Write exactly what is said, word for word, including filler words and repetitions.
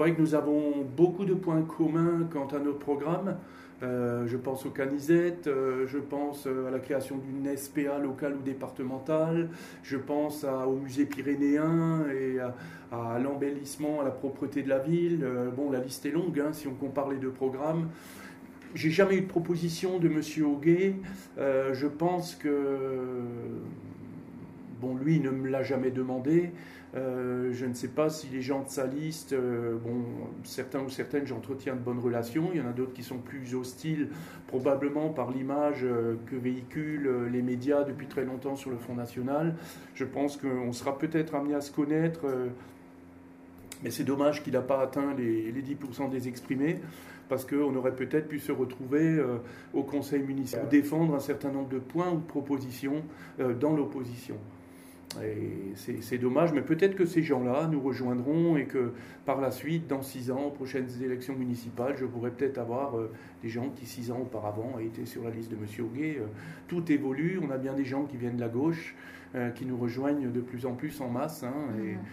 vrai que nous avons beaucoup de points communs quant à notre programme. Euh, je pense au Canisette, euh, je pense à la création d'une S P A locale ou départementale, je pense à, au musée pyrénéen et à, à l'embellissement, à la propreté de la ville. Euh, bon, la liste est longue hein, si on compare les deux programmes. J'ai jamais eu de proposition de Monsieur Auguet. Euh, je pense que, bon, lui il ne me l'a jamais demandé. Euh, je ne sais pas si les gens de sa liste, euh, bon, certains ou certaines, j'entretiens de bonnes relations. Il y en a d'autres qui sont plus hostiles, probablement par l'image euh, que véhiculent euh, les médias depuis très longtemps sur le Front National. Je pense qu'on sera peut-être amené à se connaître, euh, mais c'est dommage qu'il n'a pas atteint les, les dix pour cent des exprimés, parce qu'on aurait peut-être pu se retrouver euh, au Conseil municipal pour défendre un certain nombre de points ou de propositions euh, dans l'opposition. Et c'est, c'est dommage, mais peut-être que ces gens-là nous rejoindront et que par la suite, dans six ans, aux prochaines élections municipales, je pourrais peut-être avoir euh, des gens qui, six ans auparavant, étaient sur la liste de Monsieur Auguet. Euh, tout évolue, on a bien des gens qui viennent de la gauche, euh, qui nous rejoignent de plus en plus en masse. Hein, et,